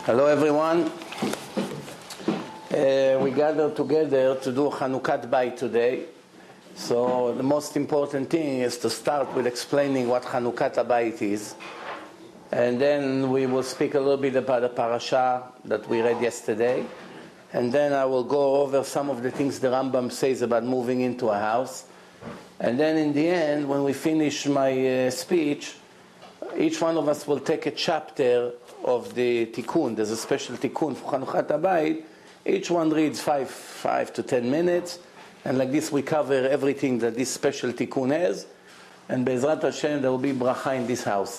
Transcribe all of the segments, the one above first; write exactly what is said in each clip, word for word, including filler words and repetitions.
Hello everyone. Uh, we gathered together to do Chanukat Bayit today. So the most important thing is to start with explaining what Chanukat Bayit is. And then we will speak a little bit about the parasha that we read yesterday. And then I will go over some of the things the Rambam says about moving into a house. And then in the end, when we finish my uh, speech, each one of us will take a chapter of the tikkun. There's a special tikkun for Chanukat Bayit. Each one reads five, five to ten minutes. And like this we cover everything that this special tikkun has. And Be'ezrat Hashem, there will be bracha in this house.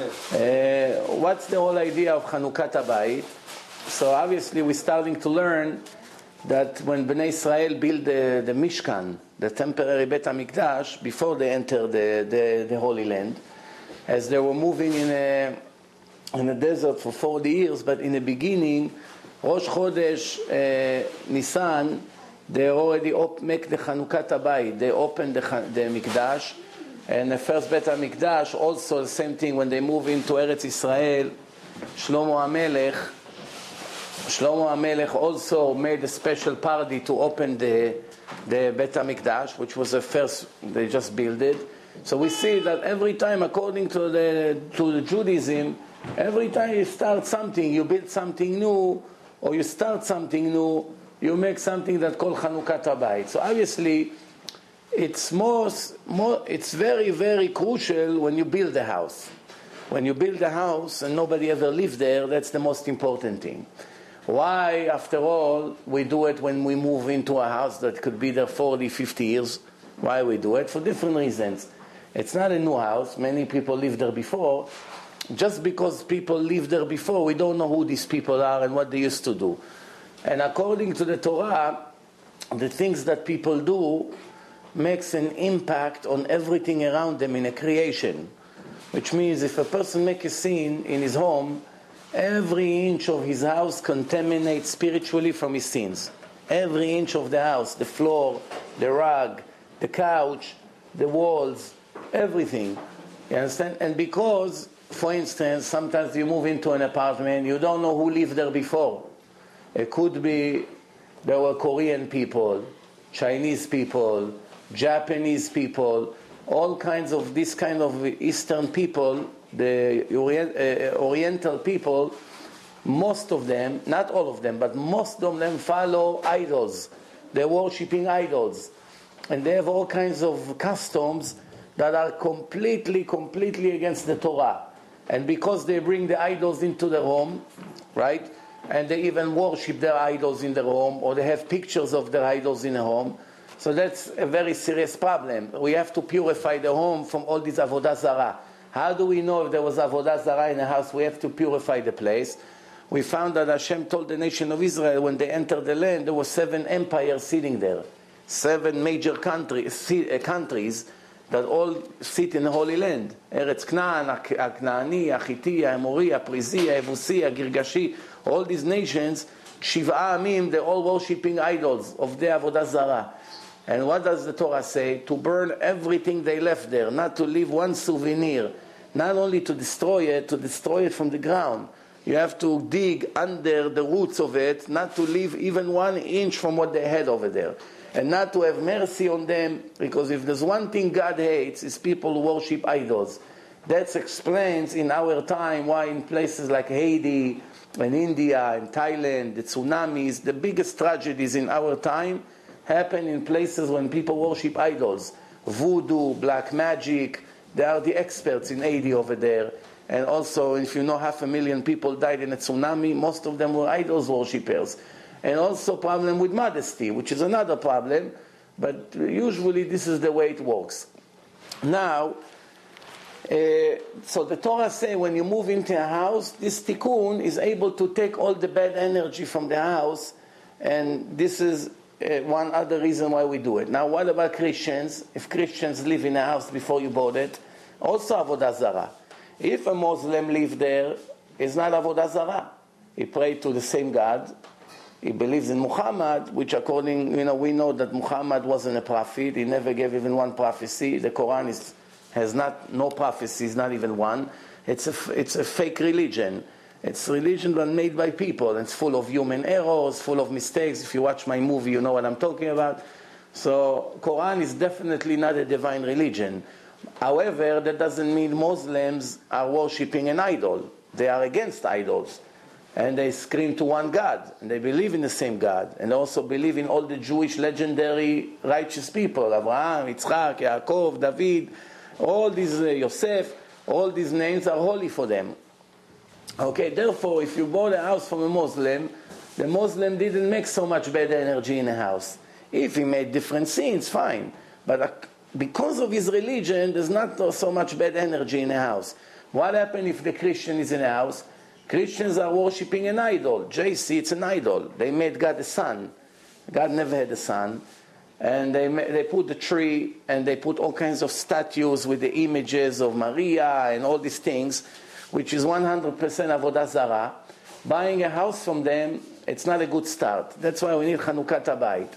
Uh, what's the whole idea of Chanukat Bayit? So obviously we're starting to learn that when Bnei Israel built the, the Mishkan, the temporary Bet HaMikdash, before they entered the, the, the Holy Land, as they were moving in a, in a desert for forty years, but in the beginning, Rosh Chodesh uh, Nisan, they already op- make the Chanukat Bayit. They opened the, the Mikdash, and the first Bet HaMikdash, also the same thing, when they move into Eretz Israel, Shlomo HaMelech, Shlomo HaMelech also made a special party to open the, the Bet HaMikdash, which was the first, they just built it. So we see that every time, according to the to the Judaism, every time you start something, you build something new, or you start something new, you make something that called Chanukat Bayit. So obviously, it's most, more, it's very, very crucial when you build a house. When you build a house and nobody ever lived there, that's the most important thing. Why, after all, we do it when we move into a house that could be there forty, fifty years? Why we do it? For different reasons. It's not a new house. Many people lived there before. Just because people lived there before, we don't know who these people are and what they used to do. And according to the Torah, the things that people do makes an impact on everything around them in a creation. Which means if a person makes a sin in his home, every inch of his house contaminates spiritually from his sins. Every inch of the house, the floor, the rug, the couch, the walls, everything. You understand? And because, for instance, sometimes you move into an apartment, you don't know who lived there before. It could be there were Korean people, Chinese people, Japanese people, all kinds of this kind of Eastern people, the Orient, uh, Oriental people. Most of them, not all of them, but most of them follow idols. They're worshipping idols. And they have all kinds of customs that are completely, completely against the Torah. And because they bring the idols into their home, right? And they even worship their idols in their home, or they have pictures of their idols in their home. So that's a very serious problem. We have to purify the home from all this Avodah Zarah. How do we know if there was Avodah Zarah in the house? We have to purify the place. We found that Hashem told the nation of Israel when they entered the land, there were seven empires sitting there. Seven major countries, countries that all sit in the Holy Land. Eretz Canaan, Aknaani, Achiti, Amori, Prizi, Evusi, Girgashi, all these nations, Shiv'a Amim, they're all worshipping idols of the Avodah Zarah. And what does the Torah say? To burn everything they left there, not to leave one souvenir, not only to destroy it, to destroy it from the ground. You have to dig under the roots of it, not to leave even one inch from what they had over there. And not to have mercy on them, because if there's one thing God hates, is people who worship idols. That explains in our time why in places like Haiti and India and Thailand, the tsunamis, the biggest tragedies in our time happen in places when people worship idols. Voodoo, black magic, they are the experts in Haiti over there. And also, if you know, half a million people died in a tsunami, most of them were idols worshippers. And also problem with modesty, which is another problem, but usually this is the way it works. Now, uh, so the Torah says when you move into a house, this tikkun is able to take all the bad energy from the house, and this is uh, one other reason why we do it. Now, what about Christians? If Christians live in a house before you bought it, also Avodah Zarah. If a Muslim lives there, it's not Avodah Zarah. He prayed to the same God. He believes in Muhammad, which according, you know, we know that Muhammad wasn't a prophet. He never gave even one prophecy. The Quran is, has not no prophecies, not even one. It's a, it's a fake religion. It's religion but made by people. It's full of human errors, full of mistakes. If you watch my movie, you know what I'm talking about. So Quran is definitely not a divine religion. However, that doesn't mean Muslims are worshipping an idol. They are against idols. And they scream to one God. And they believe in the same God. And they also believe in all the Jewish legendary righteous people. Abraham, Yitzchak, Yaakov, David. All these, uh, Yosef. All these names are holy for them. Okay, therefore, if you bought a house from a Muslim, the Muslim didn't make so much bad energy in the house. If he made different sins, fine. But uh, because of his religion, there's not so much bad energy in the house. What happens if the Christian is in the house? Christians are worshipping an idol. J C, it's an idol. They made God a son. God never had a son. And they they put the tree, and they put all kinds of statues with the images of Maria and all these things, which is one hundred percent Avodah Zarah. Buying a house from them, it's not a good start. That's why we need Chanukat Habayit.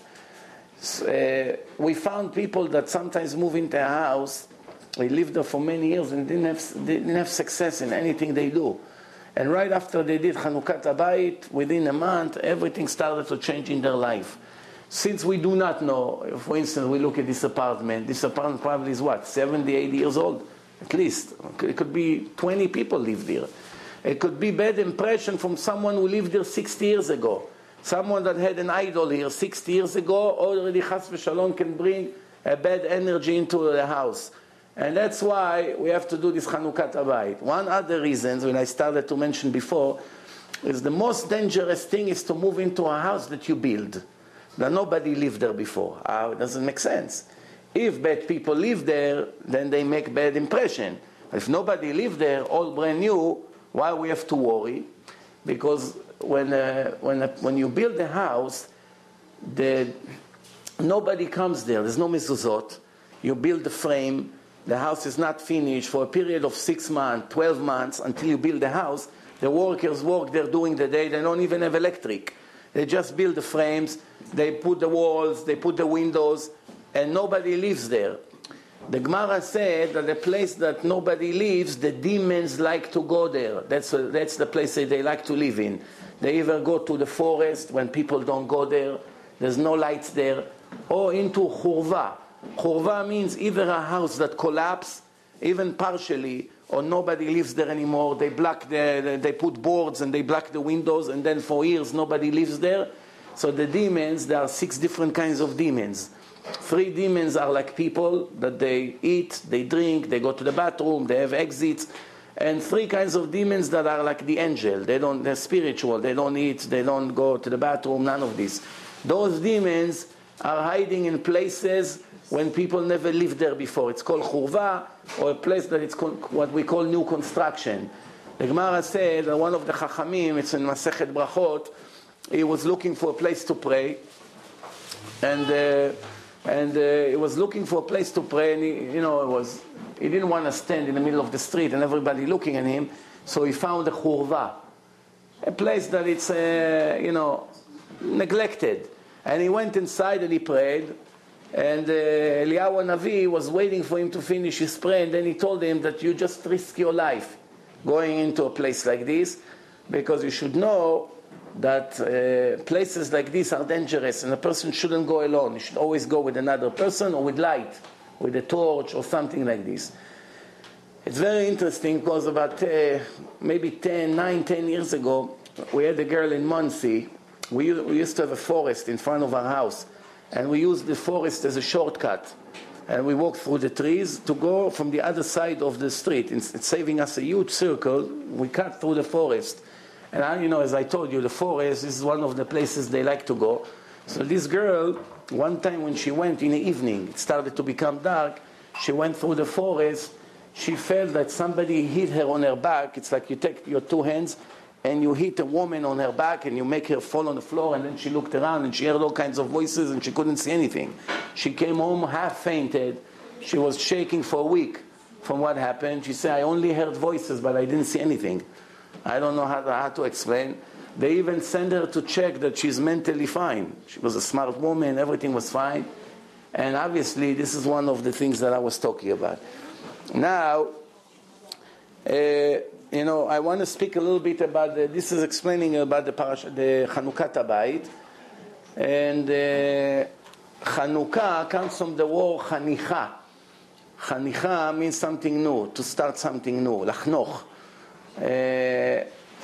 So, uh, we found people that sometimes move into a house, they lived there for many years and didn't have, didn't have success in anything they do. And right after they did Chanukat Habayit, within a month, everything started to change in their life. Since we do not know, for instance, we look at this apartment, this apartment probably is what, seventy, eighty years old? At least. It could be twenty people live there. It could be bad impression from someone who lived there sixty years ago. Someone that had an idol here sixty years ago, already Chas v'Shalom can bring a bad energy into the house. And that's why we have to do this Chanukat Habayit. One other reason, when I started to mention before, is the most dangerous thing is to move into a house that you build. That nobody lived there before. Uh, it doesn't make sense. If bad people live there, then they make bad impression. If nobody lived there, all brand new, why we have to worry? Because when uh, when uh, when you build a house, the nobody comes there. There's no mezuzot. You build the frame. The house is not finished for a period of six months, twelve months until you build the house. The workers work there during the day. They don't even have electric. They just build the frames. They put the walls. They put the windows, and nobody lives there. The Gemara said that the place that nobody lives, the demons like to go there. That's a, that's the place that they like to live in. They either go to the forest when people don't go there. There's no lights there, or into churva. Churva means either a house that collapsed, even partially, or nobody lives there anymore. They block the, they put boards and they block the windows, and then for years nobody lives there. So the demons, there are six different kinds of demons. Three demons are like people, that they eat, they drink, they go to the bathroom, they have exits. And three kinds of demons that are like the angel. They don't, they're spiritual, they don't eat, they don't go to the bathroom, none of this. Those demons are hiding in places when people never lived there before. It's called churva, or a place that it's what we call new construction. The Gemara said that one of the Chachamim, it's in Masechet Brachot, he was looking for a place to pray, and uh, and uh, he was looking for a place to pray, and he, you know, it was he didn't want to stand in the middle of the street and everybody looking at him, so he found a churva, a place that it's uh, you know neglected, and he went inside and he prayed. And uh, Eliyahu Navi was waiting for him to finish his prayer, and then he told him that you just risk your life going into a place like this, because you should know that uh, places like this are dangerous, and a person shouldn't go alone. He should always go with another person or with light, with a torch or something like this. It's very interesting because about uh, maybe ten, nine, ten years ago, we had a girl in Monsey. We, we used to have a forest in front of our house. And we used the forest as a shortcut. And we walked through the trees to go from the other side of the street. It's, it's saving us a huge circle. We cut through the forest. And I, you know, as I told you, the forest is one of the places they like to go. So this girl, one time when she went in the evening, it started to become dark, she went through the forest, she felt that somebody hit her on her back. It's like you take your two hands and you hit a woman on her back and you make her fall on the floor, and then she looked around and she heard all kinds of voices and she couldn't see anything. She came home half fainted. She was shaking for a week from what happened. She said, I only heard voices but I didn't see anything. I don't know how to, how to explain. They even sent her to check that she's mentally fine. She was a smart woman, everything was fine. And obviously this is one of the things that I was talking about. Now, Uh, you know, I want to speak a little bit about, the, this is explaining about the, parasha, the Chanukat Habayit. And uh, Chanukah comes from the word Chanicha. Chanicha means something new, to start something new, lachnoch. Uh,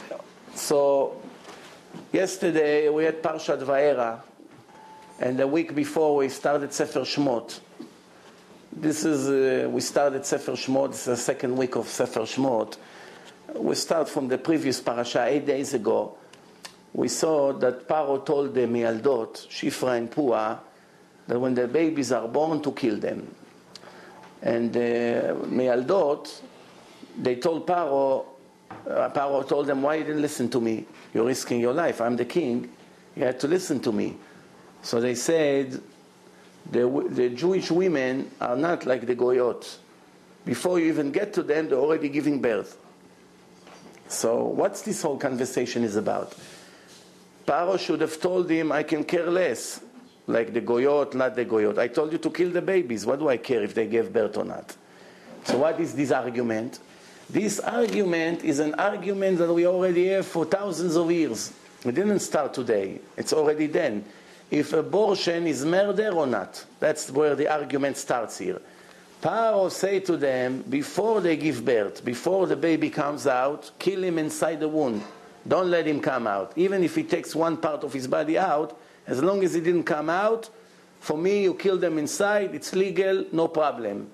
so, yesterday we had Parshat Vayera, and the week before we started Sefer Shmot. This is, uh, we started Sefer Shmot, this is the second week of Sefer Shmot. We start from the previous parasha, eight days ago. We saw that Paro told the Miyaldot, Shifra and Pua, that when the babies are born, to kill them. And uh, Miyaldot, they told Paro, uh, Paro told them, why you didn't listen to me? You're risking your life. I'm the king. You had to listen to me. So they said, the, the Jewish women are not like the Goyot. Before you even get to them, they're already giving birth. So what's this whole conversation is about? Paro should have told him, I can care less. Like the Goyot, not the Goyot. I told you to kill the babies. What do I care if they gave birth or not? So what is this argument? This argument is an argument that we already have for thousands of years. It didn't start today. It's already then. If abortion is murder or not. That's where the argument starts here. Paro say to them, before they give birth, before the baby comes out, kill him inside the womb. Don't let him come out. Even if he takes one part of his body out, as long as he didn't come out, for me, you kill them inside, it's legal, no problem.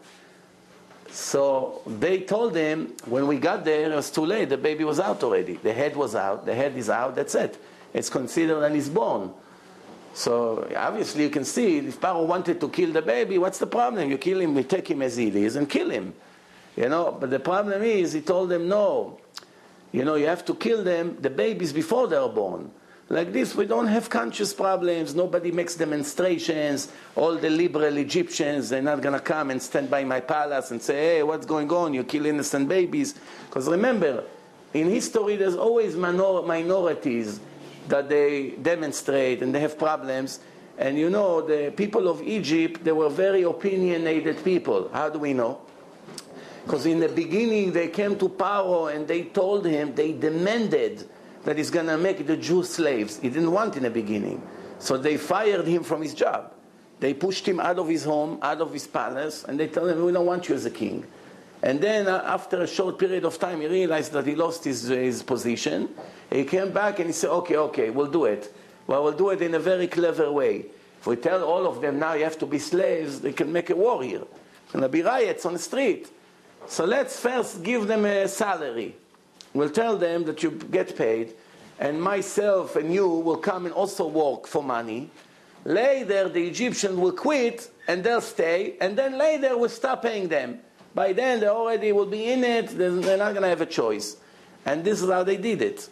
So they told him, when we got there, it was too late. The baby was out already. The head was out. The head is out. That's it. It's considered and he's born. So obviously you can see, if Paro wanted to kill the baby, what's the problem? You kill him, we take him as he is and kill him. You know, but the problem is, he told them, no. You know, you have to kill them, the babies, before they are born. Like this, we don't have conscious problems. Nobody makes demonstrations. All the liberal Egyptians, they're not going to come and stand by my palace and say, hey, what's going on? You kill innocent babies. Because remember, in history, there's always minor- minorities that they demonstrate and they have problems. And you know, the people of Egypt, they were very opinionated people. How do we know? Because in the beginning, they came to Paro and they told him, they demanded that he's going to make the Jews slaves. He didn't want in the beginning. So they fired him from his job. They pushed him out of his home, out of his palace, and they told him, we don't want you as a king. And then uh, after a short period of time, he realized that he lost his, his position. He came back and he said, okay, okay, we'll do it. Well, we'll do it in a very clever way. If we tell all of them now you have to be slaves, they can make a war here. There's going to be riots on the street. So let's first give them a salary. We'll tell them that you get paid, and myself and you will come and also work for money. Later, the Egyptians will quit, and they'll stay, and then later we'll stop paying them. By then, they already will be in it, they're not going to have a choice. And this is how they did it.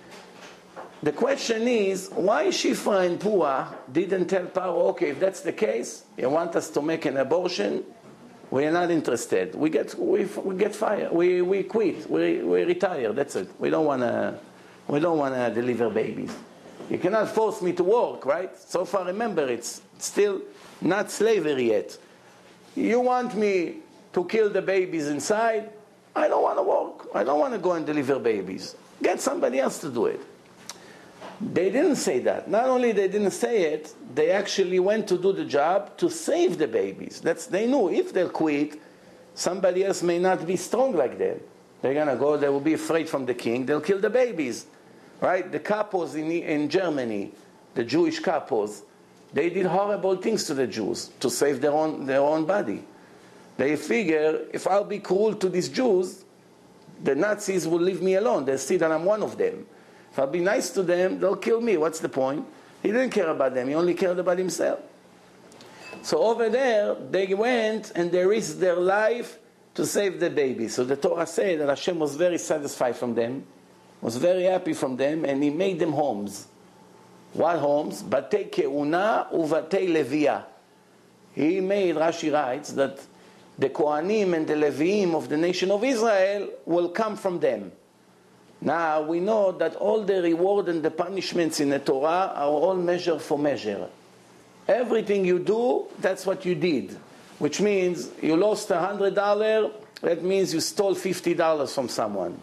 The question is, why Shifra and Pua didn't tell Paro, okay, if that's the case, you want us to make an abortion, we are not interested. We get we, we get fired. We we quit. We we retire. That's it. We don't wanna we don't wanna deliver babies. You cannot force me to work, right? So far, remember, it's still not slavery yet. You want me to kill the babies inside? I don't want to work. I don't want to go and deliver babies. Get somebody else to do it. They didn't say that. Not only they didn't say it, they actually went to do the job to save the babies. That's, they knew if they'll quit, somebody else may not be strong like them. They're going to go, they will be afraid from the king, they'll kill the babies. Right? The couples in, in Germany, the Jewish couples, they did horrible things to the Jews to save their own, their own body. They figure, if I'll be cruel to these Jews, the Nazis will leave me alone. They'll see that I'm one of them. If I'll be nice to them, they'll kill me. What's the point? He didn't care about them. He only cared about himself. So over there, they went and they risked their life to save the baby. So the Torah said that Hashem was very satisfied from them, was very happy from them, and He made them homes. What homes? Batei Keuna uvatei Leviah. He made, Rashi writes, that the Kohanim and the Leviim of the nation of Israel will come from them. Now, we know that all the reward and the punishments in the Torah are all measure for measure. Everything you do, that's what you did. Which means you lost one hundred dollars, That means you stole fifty dollars from someone.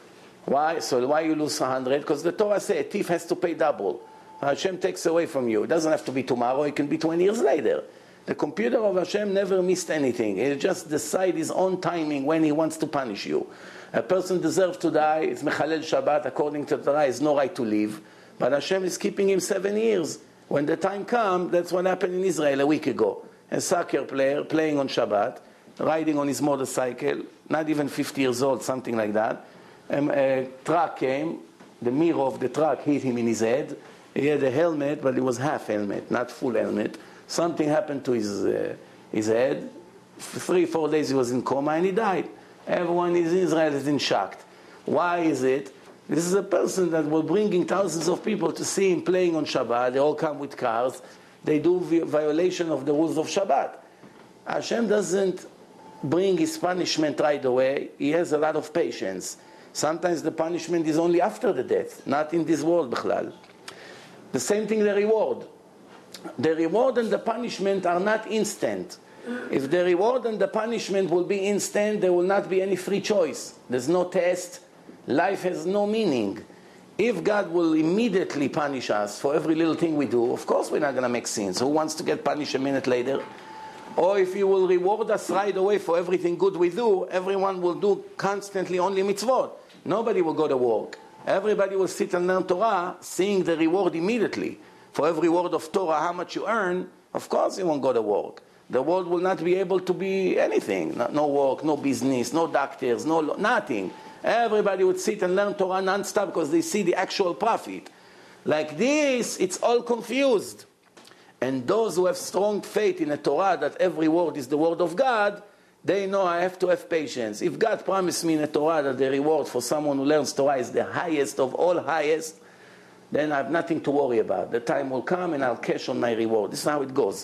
Why? So why you lose one hundred? Because the Torah says a thief has to pay double. Hashem takes away from you. It doesn't have to be tomorrow. It can be twenty years later. The computer of Hashem never missed anything. He just decides his own timing when he wants to punish you. A person deserves to die. It's Mechalel Shabbat. According to the Torah, he has no right to live. But Hashem is keeping him seven years. When the time comes, that's what happened in Israel a week ago. A soccer player playing on Shabbat, riding on his motorcycle, not even fifty years old, something like that. Um, a truck came, the mirror of the truck hit him in his head. He had a helmet, but it was half helmet, not full helmet. Something happened to his, uh, his head. For three, four days he was in coma and he died. Everyone in Israel is in shock. Why is it? This is a person that was bringing thousands of people to see him playing on Shabbat. They all come with cars. They do violation of the rules of Shabbat. Hashem doesn't bring his punishment right away. He has a lot of patience. Sometimes the punishment is only after the death, not in this world, bichlal. The same thing, the reward. The reward and the punishment are not instant. If the reward and the punishment will be instant, there will not be any free choice. There's no test. Life has no meaning. If God will immediately punish us for every little thing we do, of course we're not going to make sins. Who wants to get punished a minute later? Or if He will reward us right away for everything good we do, everyone will do constantly only mitzvot. Nobody will go to work. Everybody will sit and learn Torah, seeing the reward immediately. For every word of Torah, how much you earn, of course you won't go to work. The world will not be able to be anything. No, no work, no business, no doctors, no nothing. Everybody would sit and learn Torah non-stop because they see the actual profit. Like this, it's all confused. And those who have strong faith in the Torah that every word is the word of God, they know I have to have patience. If God promised me in the Torah that the reward for someone who learns Torah is the highest of all highest, then I have nothing to worry about. The time will come and I'll cash on my reward. This is how it goes.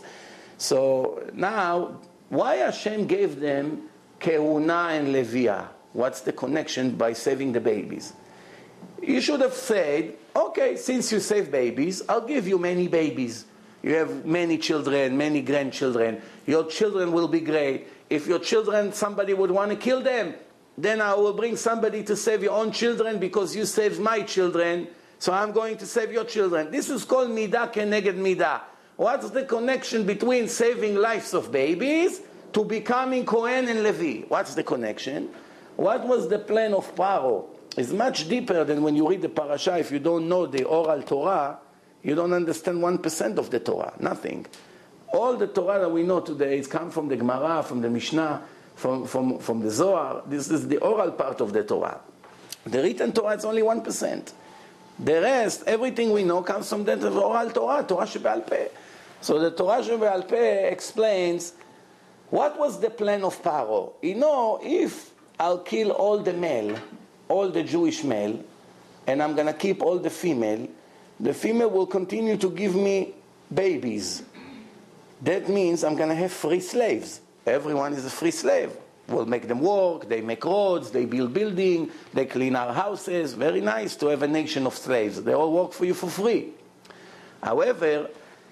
So now, why Hashem gave them Kehuna and Leviah? What's the connection by saving the babies? You should have said, okay, since you save babies, I'll give you many babies. You have many children, many grandchildren. Your children will be great. If your children, somebody would want to kill them, then I will bring somebody to save your own children because you saved my children, so I'm going to save your children. This is called midah keneged midah. What's the connection between saving lives of babies to becoming Kohen and Levi? What's the connection? What was the plan of Paro? It's much deeper than when you read the parasha. If you don't know the oral Torah, you don't understand one percent of the Torah, nothing. All the Torah that we know today is come from the Gemara, from the Mishnah, from, from, from the Zohar. This is the oral part of the Torah. The written Torah is only one percent. The rest, everything we know, comes from the oral Torah, Torah Shebe'al Peh. So the Torah Shebe'al Peh explains what was the plan of Paro. You know, if I'll kill all the male, all the Jewish male, and I'm going to keep all the female, the female will continue to give me babies. That means I'm going to have free slaves. Everyone is a free slave. We'll make them work, they make roads, they build buildings, they clean our houses. Very nice to have a nation of slaves. They all work for you for free. However,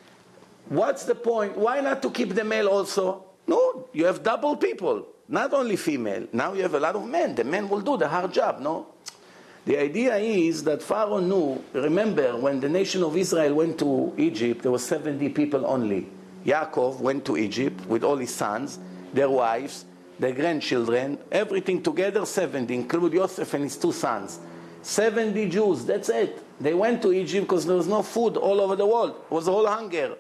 what's the point? Why not to keep the male also? No, you have double people, not only female. Now you have a lot of men. The men will do the hard job, no? The idea is that Pharaoh knew, remember, when the nation of Israel went to Egypt, there were seventy people only. Yaakov went to Egypt with all his sons, their wives, their grandchildren, everything together, seventy, include Yosef and his two sons. seventy Jews, that's it. They went to Egypt because there was no food all over the world. It was all hunger.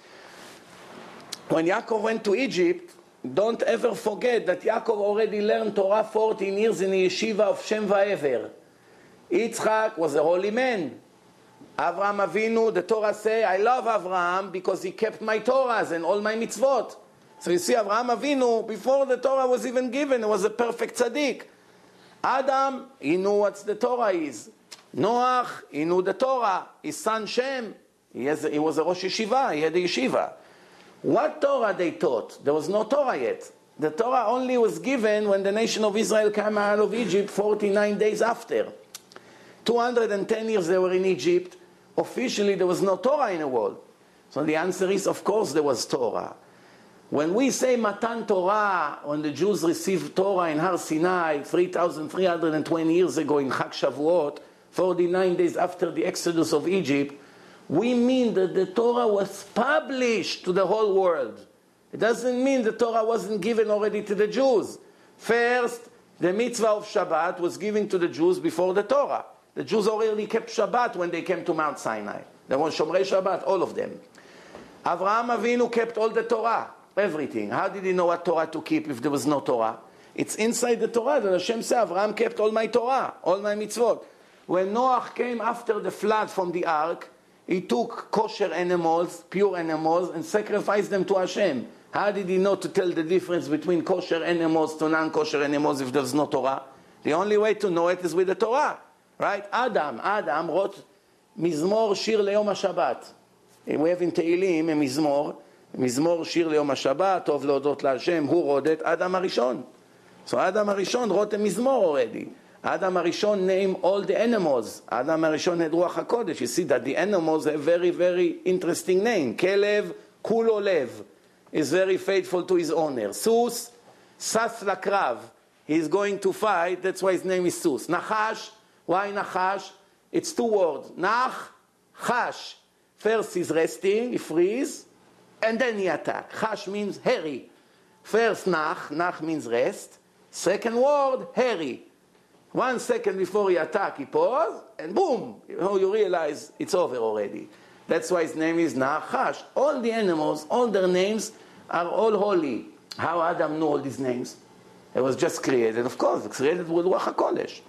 When Yaakov went to Egypt, don't ever forget that Yaakov already learned Torah fourteen years in the yeshiva of Shem Va'ever. Yitzchak was a holy man. Avraham Avinu, the Torah say, I love Avraham because he kept my Torahs and all my mitzvot. So you see, Avraham Avinu, before the Torah was even given, he was a perfect tzaddik. Adam, he knew what the Torah is. Noach, he knew the Torah. His son Shem, he, has, he was a Rosh Yeshiva, he had a yeshiva. What Torah they taught? There was no Torah yet. The Torah only was given when the nation of Israel came out of Egypt forty-nine days after. two hundred ten years they were in Egypt. Officially there was no Torah in the world. So the answer is, of course there was Torah. When we say Matan Torah, when the Jews received Torah in Har Sinai three thousand three hundred twenty years ago in Chag Shavuot, forty-nine days after the exodus of Egypt, we mean that the Torah was published to the whole world. It doesn't mean the Torah wasn't given already to the Jews. First, the mitzvah of Shabbat was given to the Jews before the Torah. The Jews already kept Shabbat when they came to Mount Sinai. They were Shomrei Shabbat, all of them. Avraham Avinu kept all the Torah, everything. How did he know what Torah to keep if there was no Torah? It's inside the Torah that Hashem said, Avraham kept all my Torah, all my mitzvot. When Noah came after the flood from the ark, he took kosher animals, pure animals, and sacrificed them to Hashem. How did he know to tell the difference between kosher animals to non-kosher animals if there's no Torah? The only way to know it is with the Torah. Right? Adam, Adam wrote Mizmor Shir Leyom HaShabbat. We have in Tehillim a Mizmor, Mizmor Shir Leyom HaShabbat, Tov Leodot LaHashem, who wrote it? Adam HaRishon. So Adam HaRishon wrote a Mizmor already. Adam HaRishon named all the animals. Adam HaRishon had Ruach HaKodesh. You see that the animals have very, very interesting name. Kelev Kulo Lev is very faithful to his owner. Sus, Sas Lakrav. He is going to fight. That's why his name is Sus. Nachash. Why Nachash? It's two words. Nach, Chash. First he's resting, he freeze, and then he attack. Chash means hurry. First Nach, Nach means rest. Second word, hurry. One second before he attack, he pause, and boom, you know, you realize it's over already. That's why his name is Nachash. All the animals, all their names are all holy. How Adam knew all these names? It was just created, of course, it's created with Ruach HaKodesh.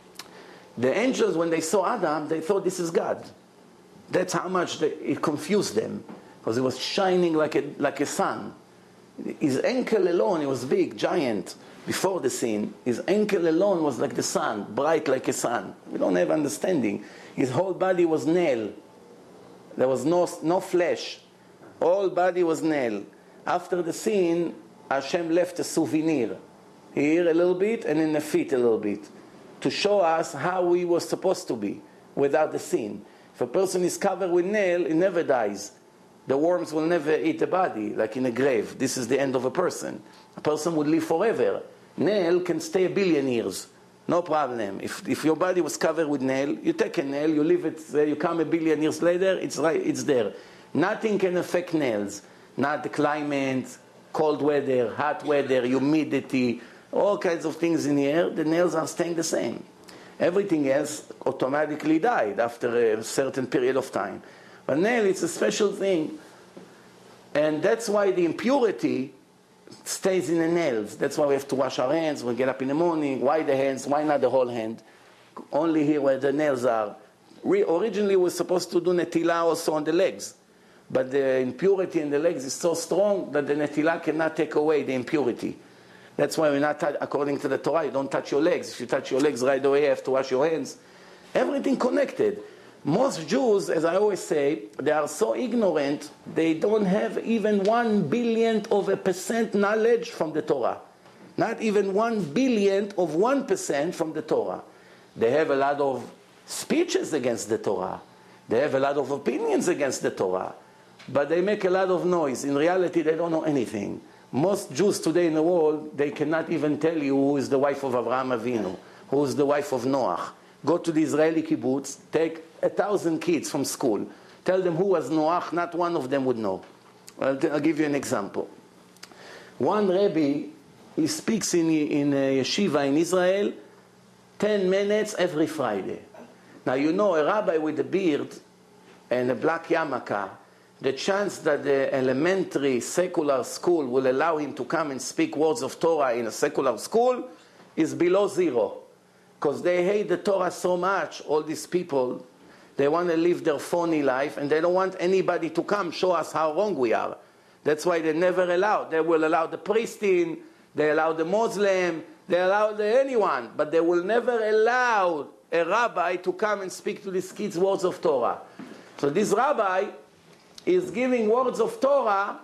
The angels, when they saw Adam, they thought this is God. That's how much they, it confused them, because it was shining like a, like a sun. His ankle alone, he was big, giant. Before the sin, his ankle alone was like the sun, bright like a sun. We don't have understanding. His whole body was nail. There was no, no flesh. All body was nail. After the sin, Hashem left a souvenir. Here a little bit, and in the feet a little bit, to show us how we were supposed to be without the sin. If a person is covered with nail, he never dies. The worms will never eat the body, like in a grave. This is the end of a person. A person would live forever. Nail can stay a billion years. No problem. If, if your body was covered with nail, you take a nail, you leave it there, you come a billion years later, it's, right, it's there. Nothing can affect nails. Not the climate, cold weather, hot weather, humidity, all kinds of things in the air. The nails are staying the same. Everything else automatically died after a certain period of time. But nail, it's a special thing. And that's why the impurity stays in the nails. That's why we have to wash our hands when we get up in the morning. Why the hands? Why not the whole hand? Only here where the nails are. We originally we're supposed to do netilah also on the legs. But the impurity in the legs is so strong that the netilah cannot take away the impurity. That's why we're not, according to the Torah, you don't touch your legs. If you touch your legs right away, you have to wash your hands. Everything connected. Most Jews, as I always say, they are so ignorant, they don't have even one billionth of a percent knowledge from the Torah. Not even one billionth of one percent from the Torah. They have a lot of speeches against the Torah. They have a lot of opinions against the Torah. But they make a lot of noise. In reality, they don't know anything. Most Jews today in the world, they cannot even tell you who is the wife of Avraham Avinu, who is the wife of Noah. Go to the Israeli kibbutz, take a thousand kids from school, tell them who was Noah, not one of them would know. I'll, t- I'll give you an example. One Rebbe, he speaks in, in a yeshiva in Israel, ten minutes every Friday. Now you know, a rabbi with a beard and a black yarmulke, the chance that the elementary secular school will allow him to come and speak words of Torah in a secular school is below zero. Because they hate the Torah so much, all these people. They want to live their phony life, and they don't want anybody to come show us how wrong we are. That's why they never allow. They will allow the priest in, they allow the Muslim, they allow the anyone, but they will never allow a rabbi to come and speak to these kids words of Torah. So this rabbi is giving words of Torah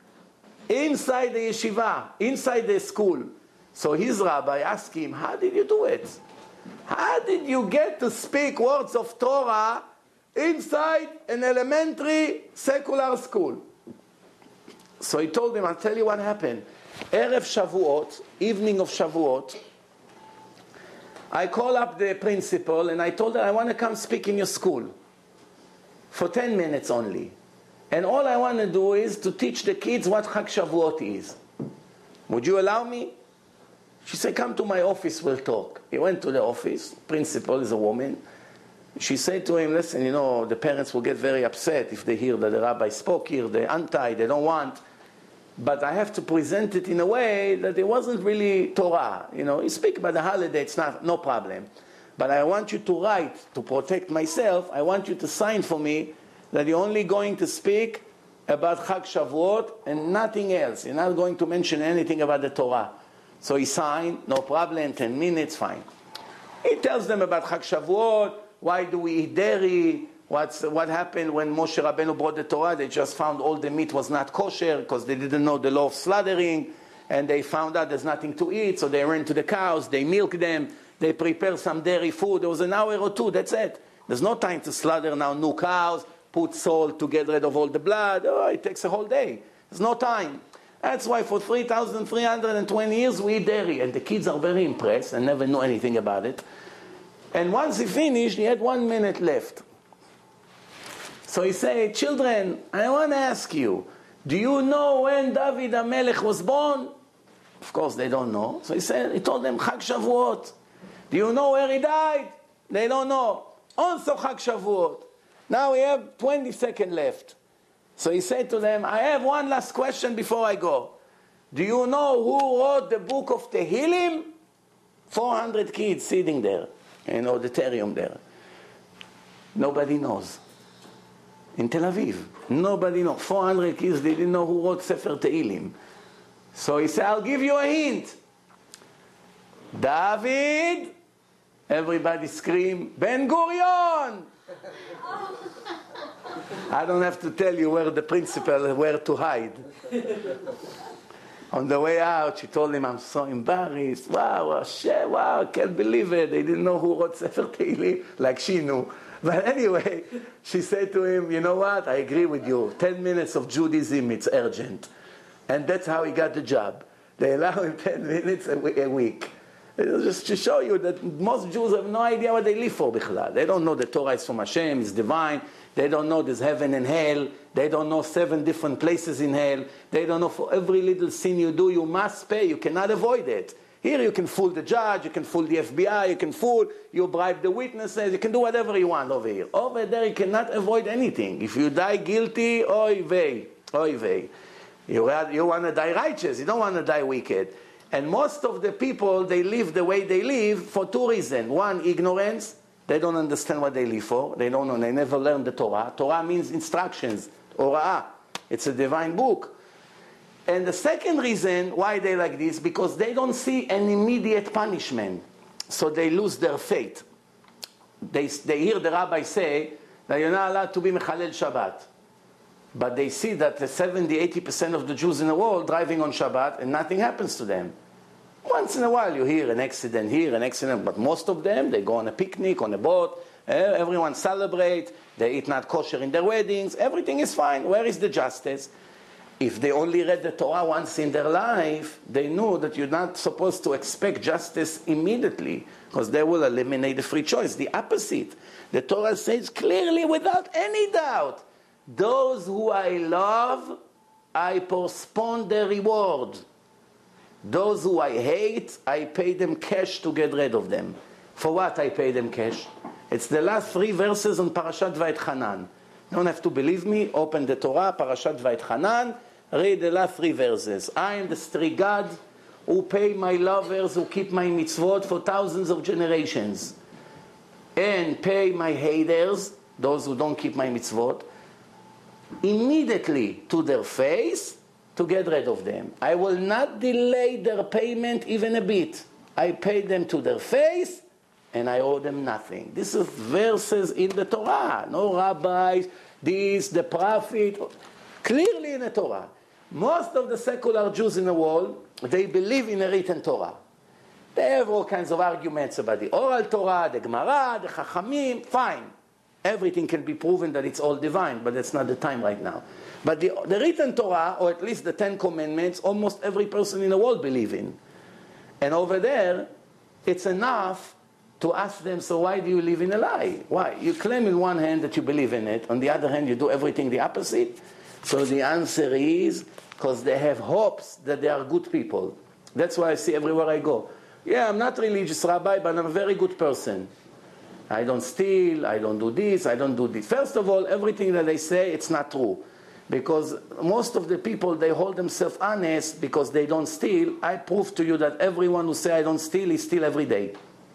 inside the yeshiva, inside the school. So his rabbi asked him, how did you do it? How did you get to speak words of Torah inside an elementary secular school? So he told him, I'll tell you what happened. Erev Shavuot, evening of Shavuot, I called up the principal and I told her I want to come speak in your school for ten minutes only. And all I want to do is to teach the kids what Chag Shavuot is. Would you allow me? She said, come to my office, we'll talk. He went to the office. Principal is a woman. She said to him, listen, you know, the parents will get very upset if they hear that the rabbi spoke here. They're anti, they don't want. But I have to present it in a way that it wasn't really Torah. You know, you speak about the holiday, it's not, no problem. But I want you to write, to protect myself, I want you to sign for me that you're only going to speak about Chag Shavuot and nothing else. You're not going to mention anything about the Torah. So he signed, no problem, ten minutes, fine. He tells them about Chag Shavuot, why do we eat dairy, what's, what happened when Moshe Rabbeinu brought the Torah. They just found all the meat was not kosher because they didn't know the law of slaughtering, and they found out there's nothing to eat, so they ran to the cows, they milked them, they prepared some dairy food. There was an hour or two, that's it. There's no time to slaughter now new cows, put salt to get rid of all the blood. Oh, it takes a whole day. There's no time. That's why for three thousand three hundred twenty years we eat dairy. And the kids are very impressed and never know anything about it. And once he finished, he had one minute left. So he said, children, I want to ask you, do you know when David HaMelech was born? Of course they don't know. So he said, he told them, Chag Shavuot. Do you know where he died? They don't know. Also Chag Shavuot. Now we have twenty seconds left. So he said to them, I have one last question before I go. Do you know who wrote the book of Tehillim? four hundred kids sitting there in the auditorium there. Nobody knows. In Tel Aviv. Nobody knows. four hundred kids, they didn't know who wrote Sefer Tehillim. So he said, I'll give you a hint. David. Everybody scream, Ben Gurion. I don't have to tell you where the principal, where to hide. On the way out, she told him, I'm so embarrassed. Wow, wow, wow, I can't believe it. They didn't know who wrote Sefer Tehillim, like she knew. But anyway, she said to him, you know what, I agree with you. Ten minutes of Judaism, it's urgent. And that's how he got the job. They allow him ten minutes a week. Just to show you that most Jews have no idea what they live for, bichlal. They don't know the Torah is from Hashem, it's divine. They don't know there's heaven and hell. They don't know seven different places in hell. They don't know for every little sin you do, you must pay. You cannot avoid it. Here you can fool the judge, you can fool the F B I, you can fool, you bribe the witnesses, you can do whatever you want over here. Over there you cannot avoid anything. If you die guilty, oy vey, oy vey. You, you want to die righteous, you don't want to die wicked. And most of the people, they live the way they live for two reasons. One, ignorance. They don't understand what they live for. They don't know. They never learned the Torah. Torah means instructions. Ora'ah. It's a divine book. And the second reason why they like this, because they don't see an immediate punishment. So they lose their faith. They, they hear the rabbi say that you're not allowed to be Mechalel Shabbat. But they see that seventy to eighty percent of the Jews in the world driving on Shabbat and nothing happens to them. Once in a while you hear an accident here, an accident, but most of them, they go on a picnic, on a boat, everyone celebrates, they eat not kosher in their weddings, everything is fine. Where is the justice? If they only read the Torah once in their life, they knew that you're not supposed to expect justice immediately, because they will eliminate the free choice. The opposite. The Torah says clearly, without any doubt, those who I love, I postpone their reward. Those who I hate, I pay them cash to get rid of them. For what I pay them cash? It's the last three verses on Parashat Va'etchanan. You don't have to believe me. Open the Torah, Parashat Va'etchanan, read the last three verses. I am the strict God who pay my lovers, who keep my mitzvot for thousands of generations, and pay my haters, those who don't keep my mitzvot, immediately to their face to get rid of them. I will not delay their payment even a bit. I pay them to their face and I owe them nothing. This is verses in the Torah. No rabbis, this, the prophet, clearly in the Torah. Most of the secular Jews in the world, they believe in a written Torah. They have all kinds of arguments about the oral Torah, the Gemara, the Chachamim, fine. everything can be proven that it's all divine, but that's not the time right now. But the, the written Torah, or at least the Ten Commandments, almost every person in the world believes in. And over there, it's enough to ask them, so why do you live in a lie? Why? You claim in one hand that you believe in it, on the other hand you do everything the opposite. So the answer is, because they have hopes that they are good people. That's why I see everywhere I go. Yeah, I'm not religious, Rabbi, but I'm a very good person. I don't steal, I don't do this, I don't do this. First of all, everything that they say, it's not true. Because most of the people, they hold themselves honest because they don't steal. I prove to you that everyone who say I don't steal, is steal every day.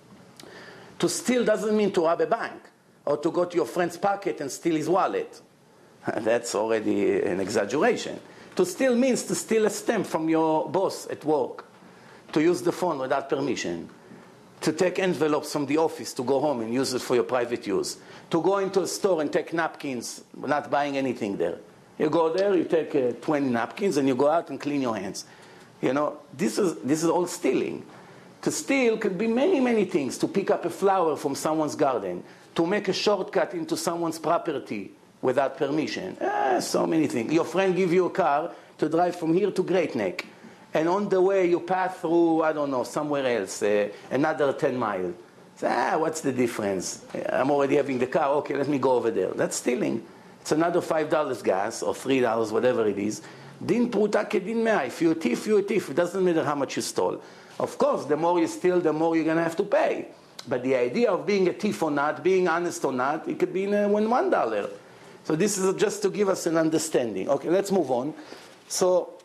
To steal doesn't mean to rob a bank or to go to your friend's pocket and steal his wallet. That's already an exaggeration. To steal means to steal a stamp from your boss at work, to use the phone without permission, to take envelopes from the office to go home and use it for your private use, to go into a store and take napkins, not buying anything there. You go there, you take uh, twenty napkins, and you go out and clean your hands. You know, this is, this is all stealing. To steal could be many, many things. To pick up a flower from someone's garden, to make a shortcut into someone's property without permission. Ah, so many things. Your friend gives you a car to drive from here to Great Neck. And on the way you pass through, I don't know, somewhere else, uh, another ten miles. So, ah, what's the difference? I'm already having the car. Okay, let me go over there. That's stealing. It's another five dollars gas, or three dollars, whatever it is. Din pruta ke din mea. If you're a thief, you're a thief. It doesn't matter how much you stole. Of course, the more you steal, the more you're going to have to pay. But the idea of being a thief or not, being honest or not, it could be in a one dollar. So this is just to give us an understanding. Okay, let's move on. So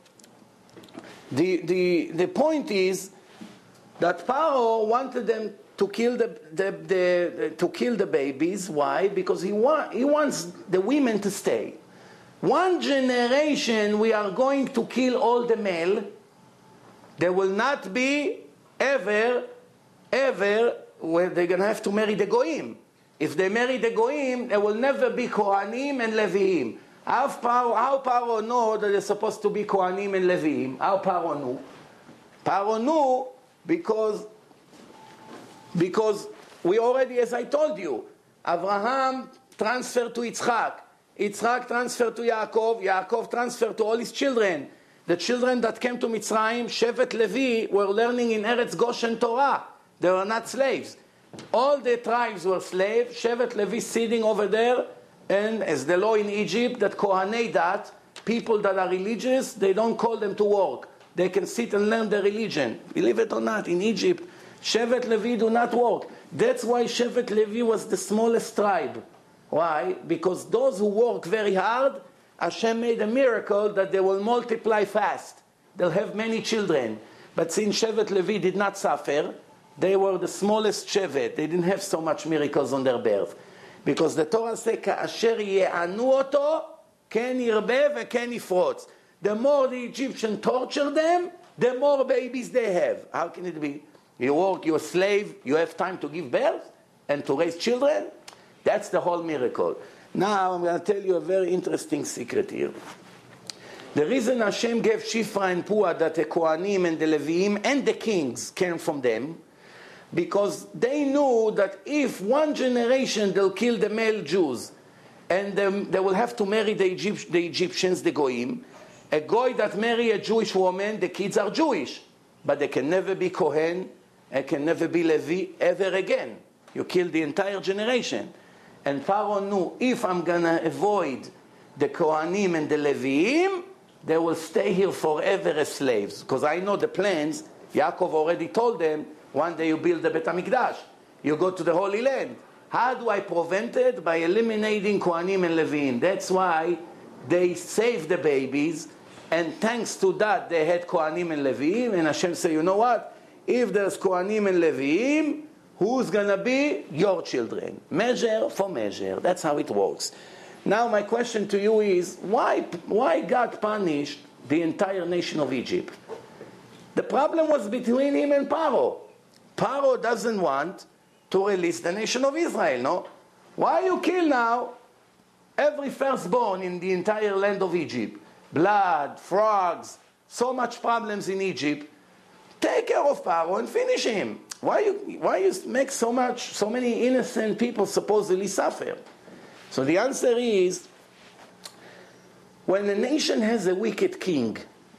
the the the point is that Paro wanted them to kill the, the, the, the to kill the babies. Why? Because he want he wants the women to stay. One generation we are going to kill all the male. There will not be ever, ever where they're going to have to marry the goyim. If they marry the goyim, there will never be Kohanim and Leviim. How Paro, how Paro know that they're supposed to be Kohanim and Leviim? How Paro knew? Paro knew because, because we already, as I told you, Abraham transferred to Yitzchak. Yitzchak transferred to Yaakov. Yaakov transferred to all his children. The children that came to Mitzrayim, Shevet Levi, were learning in Eretz Goshen Torah. They were not slaves. All the tribes were slaves. Shevet Levi sitting over there, and as the law in Egypt, that Kohanei dat, people that are religious, they don't call them to work. They can sit and learn their religion. Believe it or not, in Egypt, Shevet Levi do not work. That's why Shevet Levi was the smallest tribe. Why? Because those who work very hard, Hashem made a miracle that they will multiply fast. They'll have many children. But since Shevet Levi did not suffer, they were the smallest Shevet. They didn't have so much miracles on their birth. Because the Torah says, "Ka'asher ye'anu oto, ken yirbe ve'ken yifrotz." The more the Egyptians torture them, the more babies they have. How can it be? You work, you're a slave, you have time to give birth and to raise children? That's the whole miracle. Now I'm going to tell you a very interesting secret here. The reason Hashem gave Shifra and Pua, that the Kohanim and the Leviim and the kings came from them, because they knew that if one generation they'll kill the male Jews, and um, they will have to marry the, Egypt, the Egyptians, the Goyim. A Goy that marry a Jewish woman, the kids are Jewish, but they can never be Kohen, and can never be Levi ever again. You kill the entire generation. And Pharaoh knew, if I'm going to avoid the Kohanim and the Leviim, they will stay here forever as slaves. Because I know the plans. Yaakov already told them, one day you build the Bet HaMikdash. You go to the Holy Land. How do I prevent it? By eliminating Kohanim and Leviim. That's why they saved the babies. And thanks to that, they had Kohanim and Leviim. And Hashem said, you know what? If there's Kohanim and Leviim, who's going to be? Your children. Measure for measure. That's how it works. Now my question to you is, why, why God punished the entire nation of Egypt? The problem was between him and Paro. Paro doesn't want to release the nation of Israel, no? Why you kill now every firstborn in the entire land of Egypt? Blood, frogs, so much problems in Egypt. Take care of Paro and finish him. Why you, why you make so much, so many innocent people supposedly suffer? So the answer is, when a nation has a wicked king,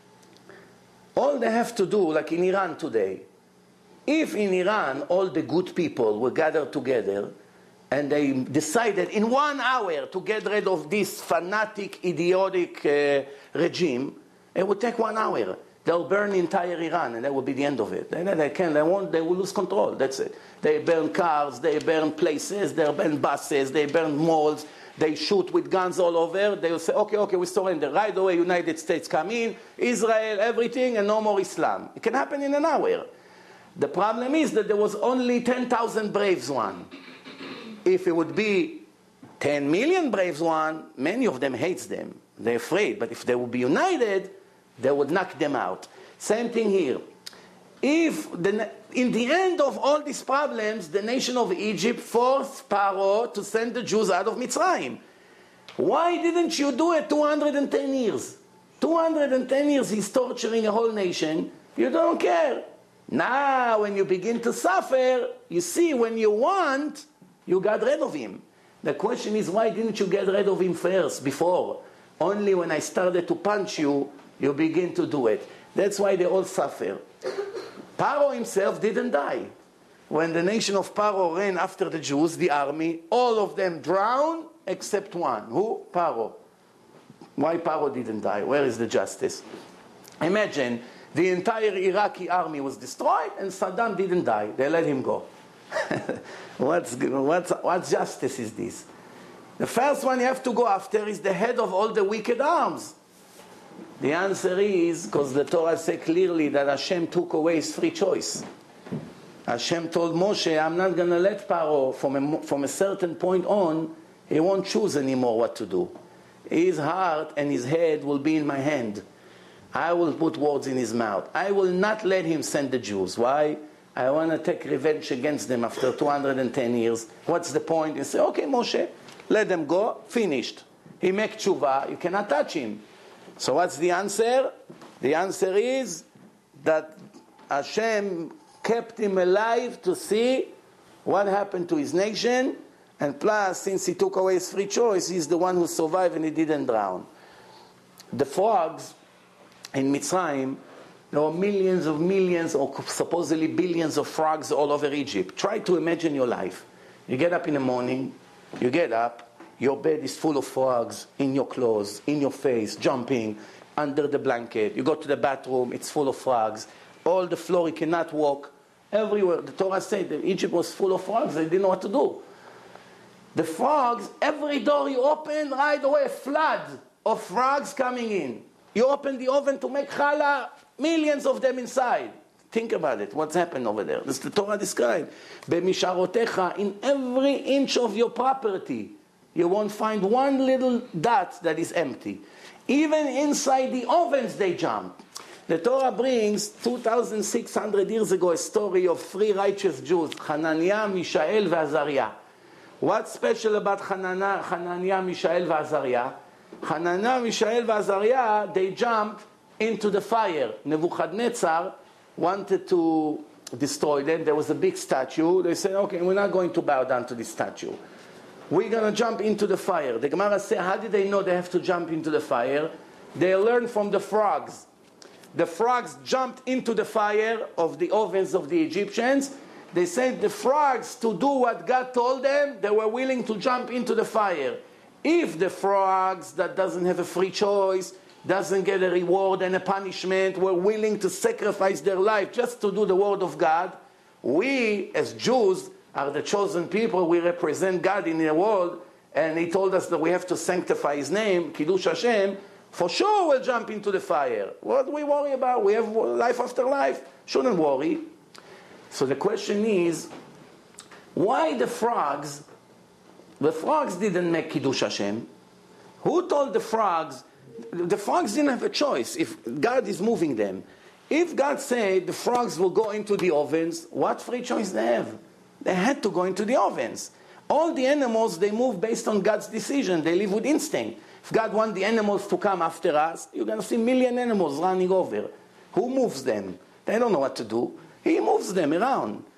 all they have to do, like in Iran today, if in Iran all the good people were gathered together and they decided in one hour to get rid of this fanatic, idiotic uh, regime, it would take one hour. They'll burn entire Iran, and that will be the end of it. They, they can, they won't, they will lose control. That's it. They burn cars, they burn places, they burn buses, they burn malls, they shoot with guns all over. They will say, okay, okay, we surrender. Right away, United States come in, Israel, everything, and no more Islam. It can happen in an hour. The problem is that there was only ten thousand braves one. If it would be ten million braves one, many of them hates them. They're afraid. But if they would be united, they would knock them out. Same thing here. If, the, in the end of all these problems, the nation of Egypt forced Paro to send the Jews out of Mitzrayim. Why didn't you do it two hundred ten years? two hundred ten years he's torturing a whole nation. You don't care. Now, when you begin to suffer, you see, when you want, you got rid of him. The question is, why didn't you get rid of him first, before? Only when I started to punch you, you begin to do it. That's why they all suffer. Paro himself didn't die. When the nation of Paro ran after the Jews, the army, all of them drowned except one. Who? Paro. Why Paro didn't die? Where is the justice? Imagine the entire Iraqi army was destroyed and Saddam didn't die. They let him go. what's, what's, what justice is this? The first one you have to go after is the head of all the wicked arms. The answer is, because the Torah says clearly that Hashem took away his free choice. Hashem told Moshe, I'm not going to let Paro, from a, from a certain point on, he won't choose anymore what to do. His heart and his head will be in my hand. I will put words in his mouth. I will not let him send the Jews. Why? I want to take revenge against them after two hundred ten years. What's the point? You say, okay, Moshe, let them go. Finished. He make tshuva. You cannot touch him. So what's the answer? The answer is that Hashem kept him alive to see what happened to his nation. And plus, since he took away his free choice, he's the one who survived and he didn't drown. The frogs in Mitzrayim, there were millions of millions or supposedly billions of frogs all over Egypt. Try to imagine your life. You get up in the morning, you get up, your bed is full of frogs in your clothes, in your face, jumping, under the blanket. You go to the bathroom, it's full of frogs. All the floor, you cannot walk. Everywhere. The Torah said that Egypt was full of frogs. They didn't know what to do. The frogs, every door you open, right away, a flood of frogs coming in. You open the oven to make challah, millions of them inside. Think about it. What's happened over there? This the Torah described. Bemisharotecha, in every inch of your property, you won't find one little dot that is empty. Even inside the ovens they jump. The Torah brings two thousand six hundred years ago a story of three righteous Jews, Hananiah, Mishael, and Azariah. What's special about Hananiah, Hananiah, Mishael, and Azariah? Hananiah, Mishael, and Azariah, they jumped into the fire. Nebuchadnezzar wanted to destroy them. There was a big statue. They said, okay, we're not going to bow down to this statue. We're going to jump into the fire. The Gemara says, how did they know they have to jump into the fire? They learned from the frogs. The frogs jumped into the fire of the ovens of the Egyptians. They said the frogs, to do what God told them, they were willing to jump into the fire. If the frogs that doesn't have a free choice, doesn't get a reward and a punishment, were willing to sacrifice their life just to do the word of God, we as Jews are the chosen people. We represent God in the world, and he told us that we have to sanctify his name, Kiddush Hashem. For sure we'll jump into the fire. What do we worry about? We have life after life. Shouldn't worry. So the question is, why the frogs? The frogs didn't make Kiddush Hashem. Who told the frogs? The frogs didn't have a choice if God is moving them. If God said the frogs will go into the ovens, what free choice they have? They had to go into the ovens. All the animals, they move based on God's decision. They live with instinct. If God wants the animals to come after us, you're going to see a million animals running over. Who moves them? They don't know what to do. He moves them around.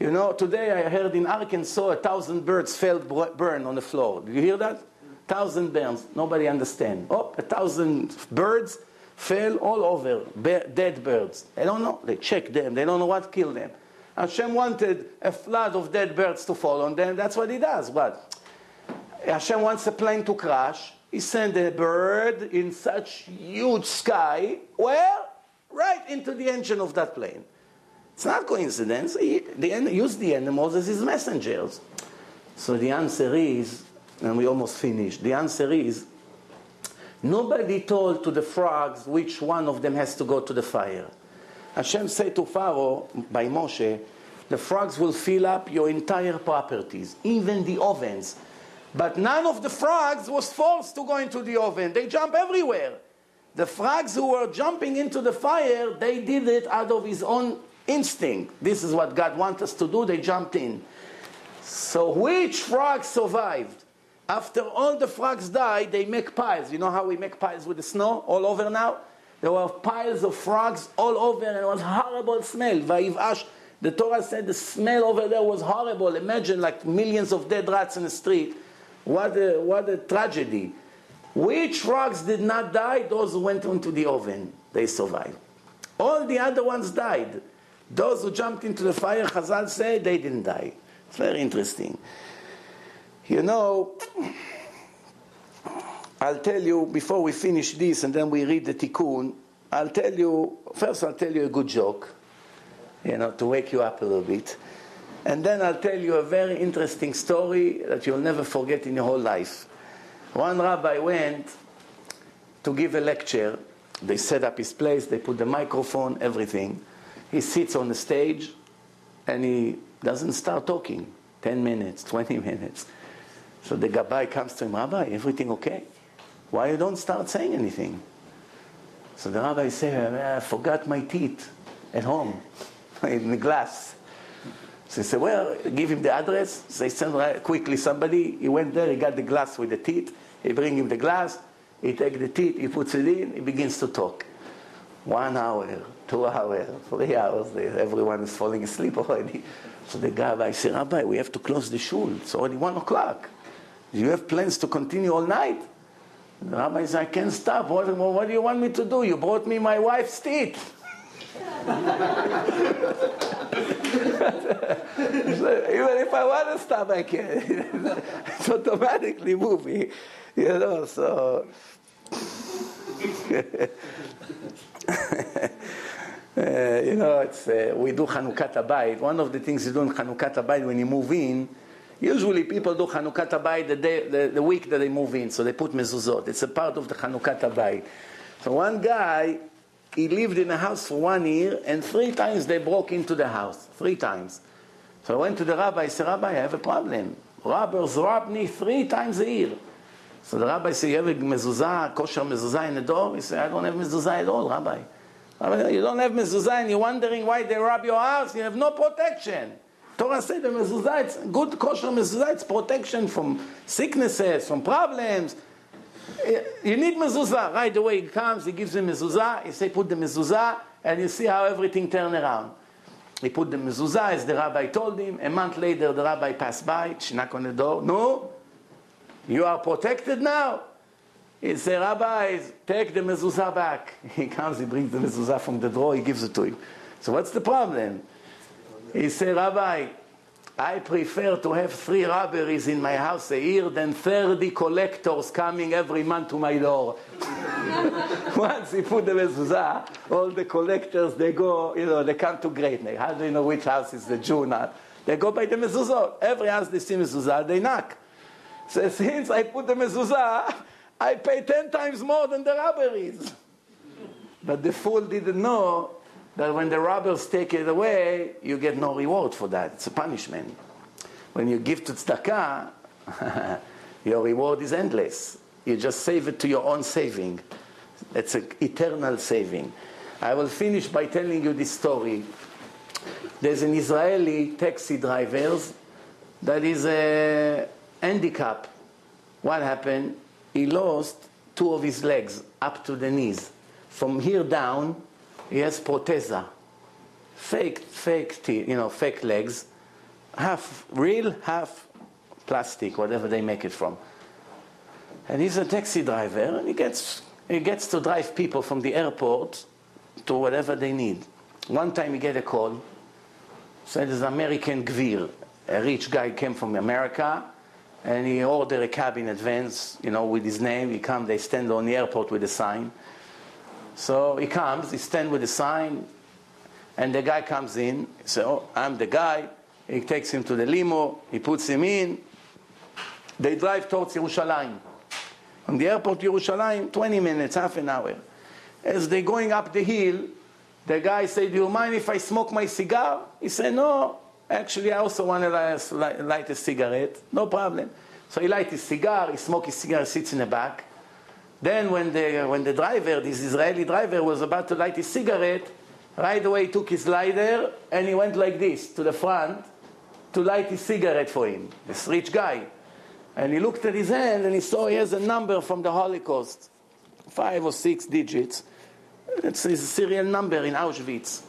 You know, today I heard in Arkansas a thousand birds fell burn on the floor. Did you hear that? Thousand birds. Nobody understands. Oh, a thousand birds fell all over. Dead birds. They don't know. They check them. They don't know what killed them. Hashem wanted a flood of dead birds to fall on them. That's what he does. What? Hashem wants a plane to crash. He sent a bird in such huge sky. Where? Right into the engine of that plane. It's not coincidence. He the, used the animals as his messengers. So the answer is, and we almost finished, the answer is, nobody told to the frogs which one of them has to go to the fire. Hashem said to Pharaoh, by Moshe, the frogs will fill up your entire properties, even the ovens. But none of the frogs was forced to go into the oven. They jump everywhere. The frogs who were jumping into the fire, they did it out of his own instinct. This is what God wants us to do. They jumped in. So which frogs survived? After all the frogs died, they make piles. You know how we make piles with the snow all over now? There were piles of frogs all over, and it was horrible smell. Vayivash, the Torah said the smell over there was horrible. Imagine like millions of dead rats in the street. What a, what a tragedy. Which frogs did not die? Those who went into the oven. They survived. All the other ones died. Those who jumped into the fire, Chazal say, they didn't die. It's very interesting. You know, I'll tell you, before we finish this and then we read the Tikkun, I'll tell you, first I'll tell you a good joke, you know, to wake you up a little bit. And then I'll tell you a very interesting story that you'll never forget in your whole life. One rabbi went to give a lecture. They set up his place, they put the microphone, everything. He sits on the stage and he doesn't start talking. ten minutes, twenty minutes. So the Gabbai comes to him, Rabbi, everything okay? Why you don't start saying anything? So the rabbi said, I forgot my teeth at home in the glass. So he said, well, give him the address. So he sent quickly somebody. He went there, he got the glass with the teeth. He bring him the glass. He take the teeth, he puts it in, he begins to talk. One hour, two hours, three hours, everyone is falling asleep already. So the Gabbai said, Rabbi, we have to close the shul. It's already one o'clock. Do you have plans to continue all night? The rabbi said, I can't stop. What, what do you want me to do? You brought me my wife's teeth. So, even if I want to stop, I can't. It's automatically moving. You know, so... Uh, you know, it's, uh, we do Chanukat Habayit. One of the things you do in Chanukat Habayit when you move in, usually people do Chanukat Habayit the, day, the, the week that they move in, so they put mezuzot. It's a part of the Chanukat Habayit. So one guy, he lived in a house for one year, and three times they broke into the house. Three times. So I went to the rabbi, I said, Rabbi, I have a problem. Robbers rob me three times a year. So the rabbi said, you have a mezuzah, kosher mezuzah in the door? He said, I don't have mezuzah at all, Rabbi. You don't have mezuzah and you're wondering why they rob your house. You have no protection. Torah said the mezuzah, it's good kosher mezuzah, it's protection from sicknesses, from problems. You need mezuzah. Right away he comes, he gives the mezuzah, he says put the mezuzah, and you see how everything turns around. He put the mezuzah as the rabbi told him. A month later the rabbi passed by, knock on the door. No, you are protected now. He said, Rabbi, take the mezuzah back. He comes, he brings the mezuzah from the drawer, he gives it to him. So what's the problem? He said, Rabbi, I prefer to have three robberies in my house a year than thirty collectors coming every month to my door. Once he put the mezuzah, all the collectors, they go, you know, they come to Great Neck. How do you know which house is the Jew not? They go by the mezuzah. Every house they see mezuzah, they knock. So since I put the mezuzah, I pay ten times more than the robberies. But the fool didn't know that when the robbers take it away, you get no reward for that. It's a punishment. When you give to tzedakah, your reward is endless. You just save it to your own saving. It's an eternal saving. I will finish by telling you this story. There's an Israeli taxi driver that is a handicap. What happened? He lost two of his legs up to the knees. From here down, he has proteza, fake, fake teeth, you know, fake legs. half real, half plastic, whatever they make it from. And he's a taxi driver, and he gets, he gets to drive people from the airport to whatever they need. One time he get a call, said there's an American Gvir, a rich guy came from America, and he ordered a cab in advance, you know, with his name. He come, they stand on the airport with a sign. So he comes, he stand with a sign, and the guy comes in. He says, oh, I'm the guy. He takes him to the limo, he puts him in. They drive towards Yerushalayim. From the airport to Yerushalayim, twenty minutes, half an hour. As they're going up the hill, the guy said, do you mind if I smoke my cigar? He said, no, actually I also want to light a cigarette. No problem. So he lights his cigar, he smokes his cigar, sits in the back. Then when the, when the driver, this Israeli driver, was about to light his cigarette, right away he took his lighter and he went like this to the front to light his cigarette for him, this rich guy. And he looked at his hand and he saw he has a number from the Holocaust, five or six digits. It's his serial number in Auschwitz.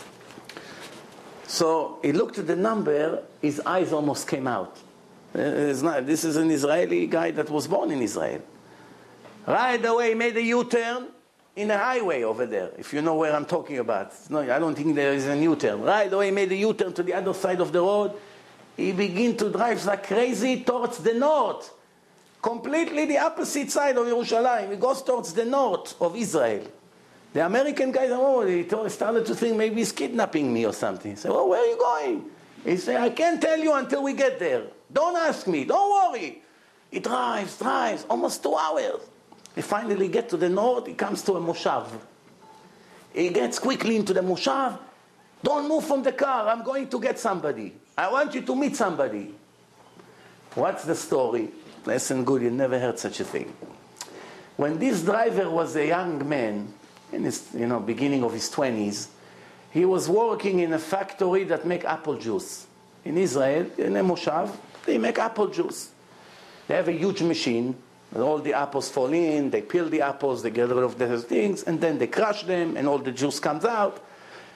So he looked at the number, his eyes almost came out. It's not, this is an Israeli guy that was born in Israel. Right away he made a U-turn in a highway over there, if you know where I'm talking about. No, I don't think there is a U-turn. Right away he made a U-turn to the other side of the road. He began to drive like crazy towards the north. Completely the opposite side of Yerushalayim. He goes towards the north of Israel. The American guys, oh, they started to think maybe he's kidnapping me or something. He said, well, where are you going? He said, I can't tell you until we get there. Don't ask me, don't worry. He drives, drives, almost two hours. He finally gets to the north, he comes to a moshav. He gets quickly into the moshav. Don't move from the car, I'm going to get somebody. I want you to meet somebody. What's the story? Listen good, you never heard such a thing. When this driver was a young man, in his, you know, beginning of his twenties, he was working in a factory that make apple juice. In Israel, in a moshav, they make apple juice. They have a huge machine, and all the apples fall in, they peel the apples, they get rid of the things, and then they crush them, and all the juice comes out.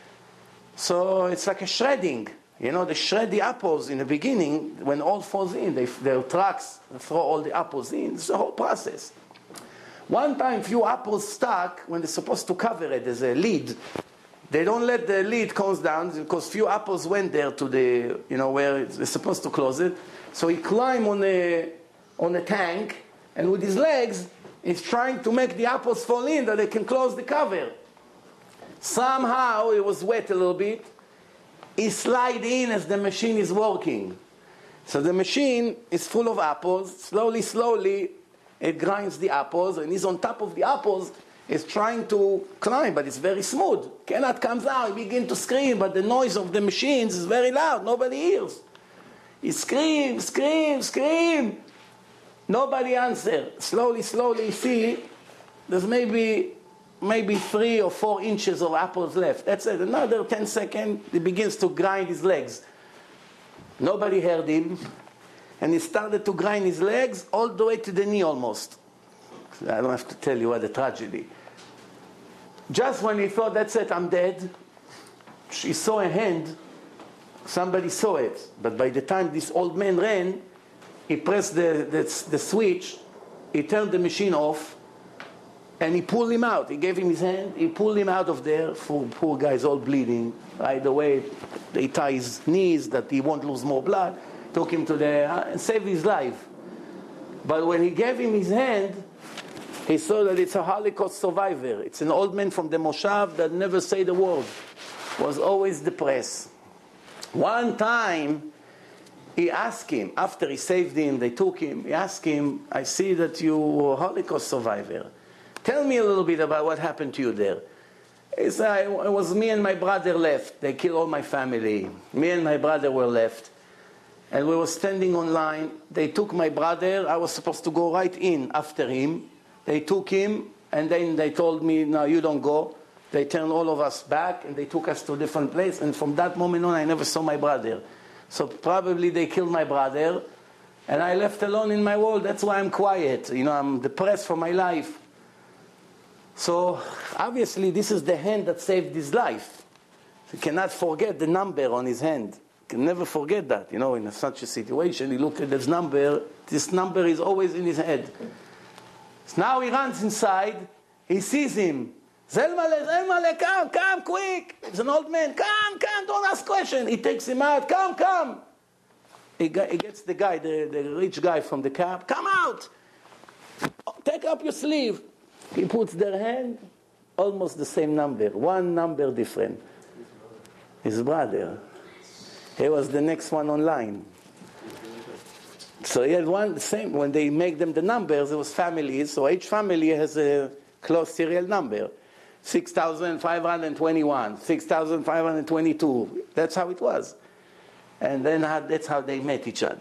So it's like a shredding. You know, they shred the apples in the beginning, when all falls in, they, their trucks throw all the apples in. It's the whole process. One time, few apples stuck when they're supposed to cover it. There's a lid. They don't let the lid close down because few apples went there to the, you know, where they're supposed to close it. So he climbed on a, on a tank, and with his legs, he's trying to make the apples fall in that they can close the cover. Somehow, it was wet a little bit. He slid in as the machine is working. So the machine is full of apples. Slowly, slowly, it grinds the apples, and he's on top of the apples. He's trying to climb, but it's very smooth. Cannot comes out. He begins to scream, but the noise of the machines is very loud. Nobody hears. He screams, screams, screams. Nobody answers. Slowly, slowly, you see, there's maybe, maybe three or four inches of apples left. That's it. Another ten seconds, he begins to grind his legs. Nobody heard him. And he started to grind his legs all the way to the knee almost. I don't have to tell you what a tragedy. Just when he thought, that's it, I'm dead, he saw a hand. Somebody saw it. But by the time this old man ran, he pressed the, the, the switch, he turned the machine off, and he pulled him out. He gave him his hand, he pulled him out of there. Poor, poor guy's all bleeding. Right away, they tie his knees that he won't lose more blood. Took him to the, uh, and saved his life. But when he gave him his hand, he saw that it's a Holocaust survivor. It's an old man from the Moshav that never said a word. Was always depressed. One time, he asked him, after he saved him, they took him, he asked him, I see that you were a Holocaust survivor. Tell me a little bit about what happened to you there. He said, it was me and my brother left. They killed all my family. Me and my brother were left. And we were standing on line. They took my brother. I was supposed to go right in after him. They took him, and then they told me, no, you don't go. They turned all of us back, and they took us to a different place. And from that moment on, I never saw my brother. So probably they killed my brother, and I left alone in my world. That's why I'm quiet. You know, I'm depressed for my life. So obviously, this is the hand that saved his life. You cannot forget the number on his hand. can never forget that. You know, in such a situation, he looked at this number. This number is always in his head. So now he runs inside. He sees him. Zelmale, Zelmale, come, come, quick. It's an old man. Come, come, don't ask questions. He takes him out. Come, come. He, he gets the guy, the, the rich guy from the cab. Come out. Take up your sleeve. He puts their hand, almost the same number. One number different. His brother. He was the next one online. So he had one, same, when they make them the numbers, it was families, so each family has a close serial number. six thousand five hundred twenty-one, six thousand five hundred twenty-two, that's how it was. And then that's how they met each other.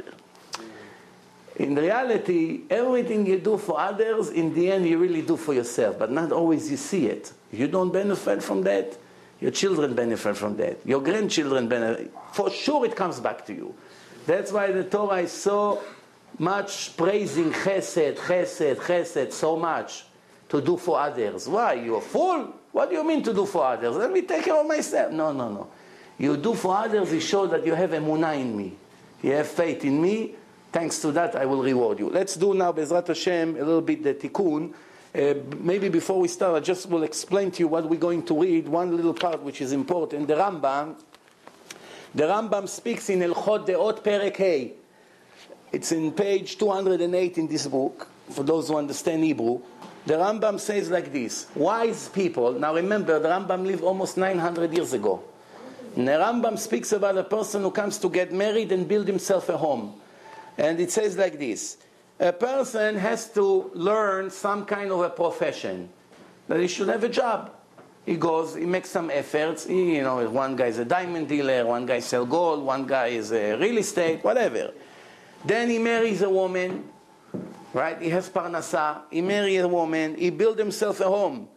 In reality, everything you do for others, in the end you really do for yourself, but not always you see it. You don't benefit from that, your children benefit from that, your grandchildren benefit. For sure it comes back to you. That's why the Torah is so much praising chesed, chesed, chesed, so much to do for others. Why? You're a fool? What do you mean to do for others? Let me take care of myself. No, no, no. You do for others, it shows that you have emunah in me. You have faith in me. Thanks to that, I will reward you. Let's do now, Bezrat Hashem, a little bit the tikkun. Uh, maybe before we start, I just will explain to you what we're going to read. One little part which is important. The Rambam, the Rambam speaks in Hilchot Deot Perek Hey. It's in page two hundred eight in this book, for those who understand Hebrew. The Rambam says like this: wise people, now remember, the Rambam lived almost nine hundred years ago. And the Rambam speaks about a person who comes to get married and build himself a home. And it says like this: a person has to learn some kind of a profession, that he should have a job. He goes, he makes some efforts. He, you know, one guy is a diamond dealer, one guy sells gold, one guy is a real estate, whatever. Then he marries a woman, right? He has parnasa. He marries a woman. He builds himself a home.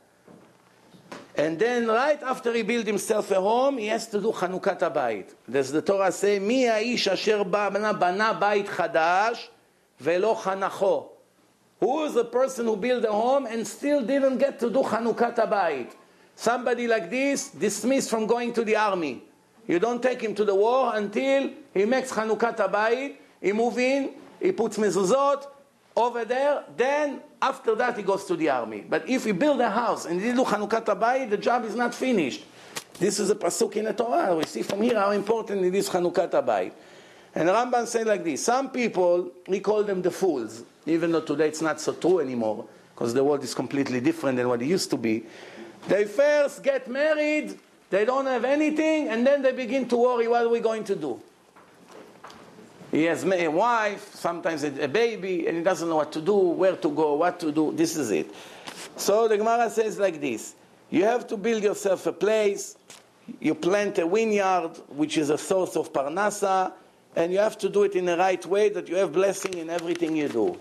And then right after he builds himself a home, he has to do Chanukat HaBayit. Does the Torah say, Mi haish asher bana bayit chadash velo chanacho? Who is the person who built a home and still didn't get to do Chanukat HaBayit? Somebody like this, dismissed from going to the army. You don't take him to the war until he makes Chanukat HaBayit. He moves in, he puts mezuzot over there, then after that he goes to the army. But if he build a house and he didn't do Chanukat HaBayit, the job is not finished. This is a pasuk in the Torah. We see from here how important it is Chanukat HaBayit. And Rambam said like this: some people, we call them the fools, even though today it's not so true anymore, because the world is completely different than what it used to be. They first get married, they don't have anything, and then they begin to worry, what are we going to do? He has a wife, sometimes a baby, and he doesn't know what to do, where to go, what to do. This is it. So the Gemara says like this: you have to build yourself a place, you plant a vineyard, which is a source of parnasa, and you have to do it in the right way, that you have blessing in everything you do.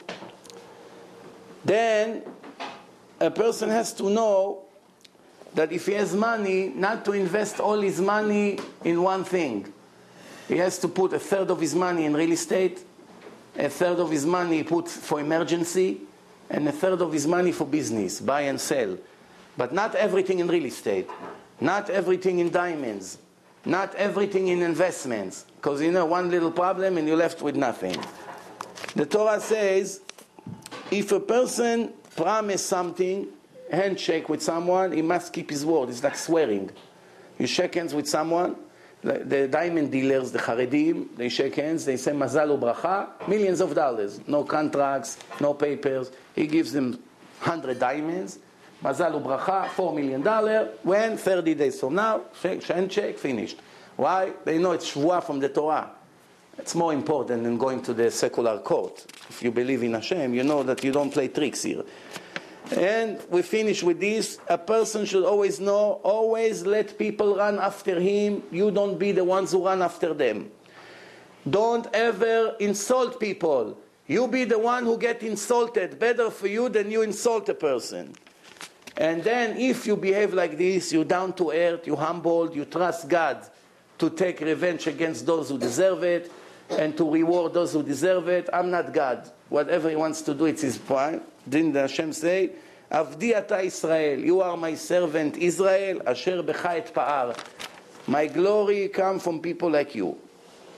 Then a person has to know that if he has money, not to invest all his money in one thing. He has to put a third of his money in real estate, a third of his money he puts for emergency, and a third of his money for business, buy and sell. But not everything in real estate, not everything in diamonds, not everything in investments, because you know, one little problem and you're left with nothing. The Torah says, if a person promises something, handshake with someone, he must keep his word. It's like swearing. You shake hands with someone, the diamond dealers, the Haredim, they shake hands, they say mazal ubracha, millions of dollars, no contracts, no papers. He gives them one hundred diamonds, mazal ubracha, four million dollars. When? thirty days from now, shake, handshake, finished. Why? They know it's shvuah from the Torah. It's more important than going to the secular court. If you believe in Hashem, you know that you don't play tricks here. And we finish with this: a person should always know, always let people run after him. You don't be the ones who run after them. Don't ever insult people. You be the one who get insulted. Better for you than you insult a person. And then if you behave like this, you're down to earth, you're humbled, you trust God to take revenge against those who deserve it and to reward those who deserve it. I'm not God. Whatever he wants to do, it's his point. Didn't Hashem say, Avdi ata Israel, you are my servant Israel, asher becha et pa'ar. My glory come from people like you.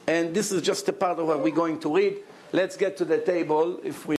And this is just a part of what we're going to read. Let's get to the table. If we